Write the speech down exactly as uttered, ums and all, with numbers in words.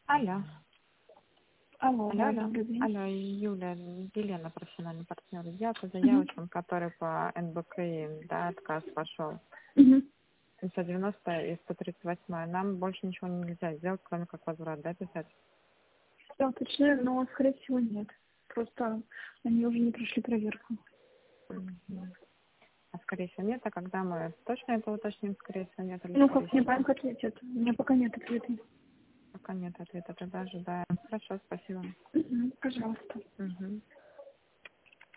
Алло. Алло, Алло, да, алло. добрый день. Алло, Юля, Елена, профессиональный партнер. Я по Угу. заявочкам, которые по эн бэ ка и, да, отказ пошел. Угу. семьсот девяносто и сто тридцать восемь. Нам больше ничего нельзя сделать, кроме как возврат, да, писать? Я уточняю, но, скорее всего, нет. Просто они уже не прошли проверку. Мгм. А скорее всего нет, а когда мы точно это уточним, скорее всего нет или Ну, скорее как мне всего? банк ответит? У меня пока нет ответа. Пока нет ответа, тогда ожидаем. Хорошо, спасибо. Угу. Пожалуйста. Мгм.